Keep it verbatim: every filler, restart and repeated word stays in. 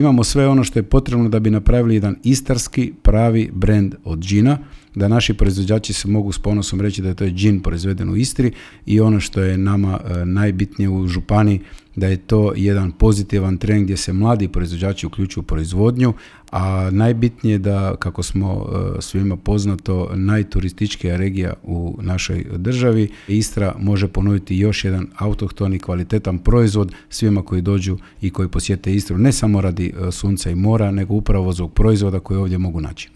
Imamo sve ono što je potrebno da bi napravili jedan istarski pravi brend od džina, da naši proizvođači se mogu s ponosom reći da je to džin proizveden u Istri i ono što je nama e, najbitnije u županiji, da je to jedan pozitivan trend gdje se mladi proizvođači uključuju u proizvodnju, a najbitnije da, kako smo e, svima poznato, najturističkija regija u našoj državi, Istra može ponuditi još jedan autohtoni kvalitetan proizvod svima koji dođu i koji posjete Istru, ne samo radi e, sunca i mora, nego upravo zbog proizvoda koje ovdje mogu naći.